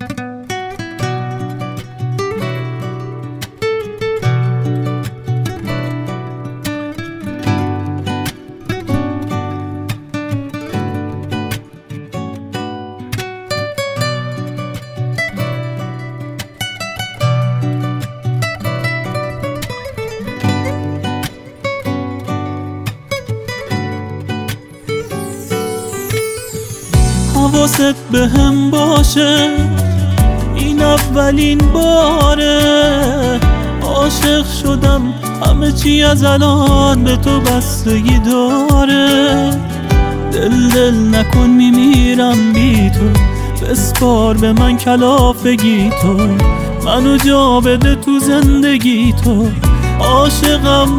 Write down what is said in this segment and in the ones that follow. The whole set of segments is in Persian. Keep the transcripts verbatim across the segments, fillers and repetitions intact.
حواست به هم باشه، این اولین باره عاشق شدم، همه چی از الان به تو بستگی داره. دل دل نکن میمیرم بی تو، بسپار به من کلافگی تو، منو جا بده تو زندگی تو، عاشقم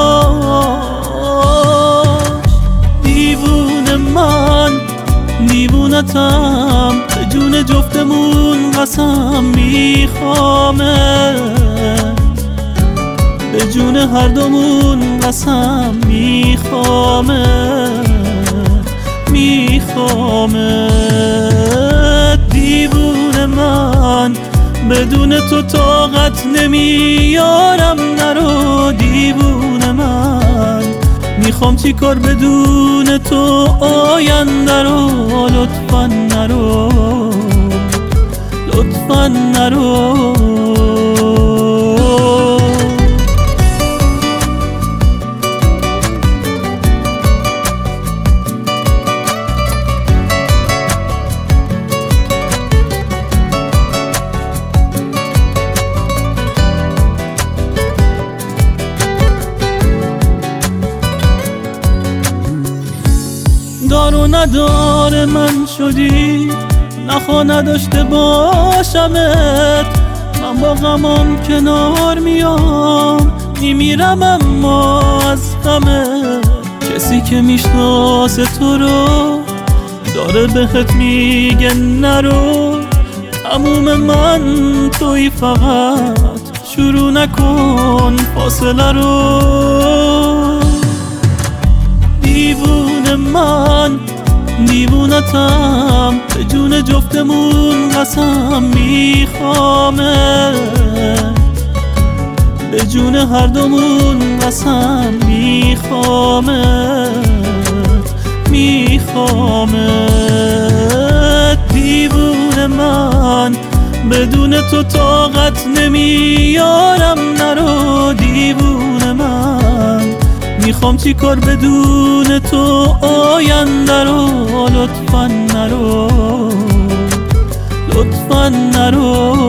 باش. دیوونه من دیوونتم، به جون جفتمون قسم میخوامت، به جون هر دومون قسم میخوامت میخوامت. دیوونه من بدون تو طاقت نمیارم، نرو دیوونه من، میخوام چی کار بدون تو آینده رو، لطفاً نرو لطفاً نرو. دار و ندار من شدی، نخوا نداشته باشمت، من با غمام کنار میام، میمیرم اما از غمت. کسی که میشناسه تو رو داره بهت میگه نرو، تموم من توی، فقط شروع نکن فاصله رو. دیوونه من دیوونتم، به جون جفتمون قسم میخوامت، به جون هر دومون قسم میخوامت میخوامت. دیوونه من بدون تو طاقت نمیارم، نرو دیوونه من، میخوام چی کار بدون تو آینده رو، لطفاً نرو لطفاً نرو.